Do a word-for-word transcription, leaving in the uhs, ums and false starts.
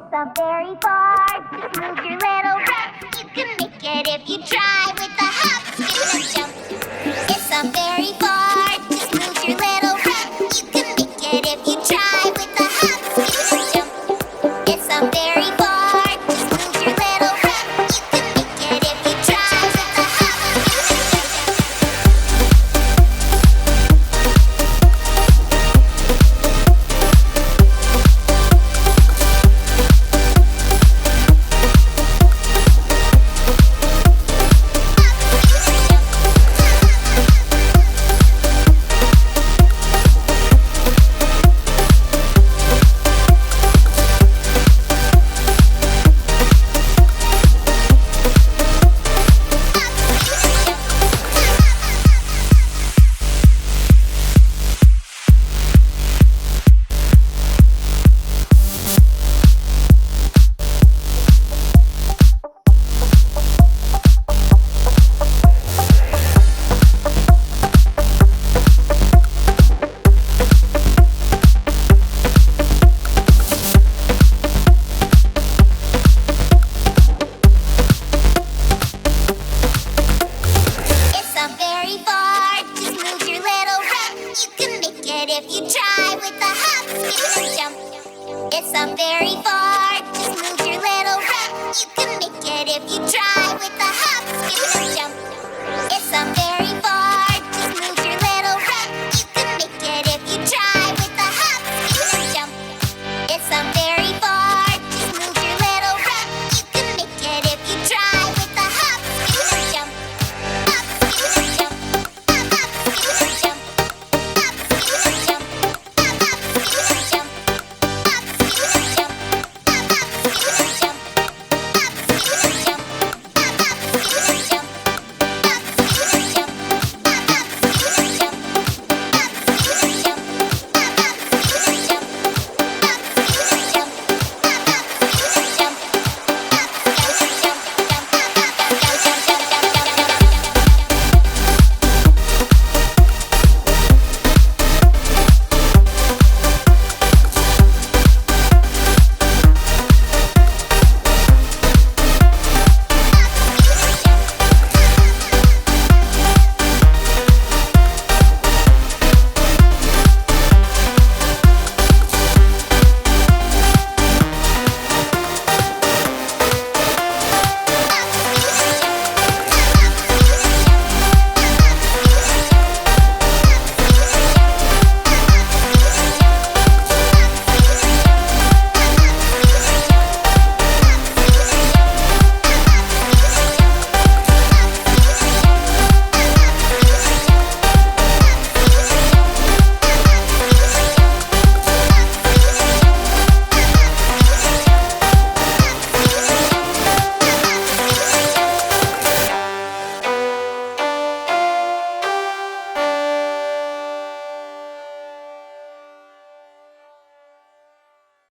not very far. Just move your little rump. You can make it if you try with the hop, skip, and jump. It's not very far. Just move your little rump. You can make it if you try with the hop, skip, and jump. It's not very far. Just move your little rump. You can make it if you try with the hop, skip, and jump. It's not very far. Just move your little rump. You can make it if you try with the hop, skip, and jump. It's not very far. Just move your little rump. You can make it if you try with the hop, skip, and jump. It's not very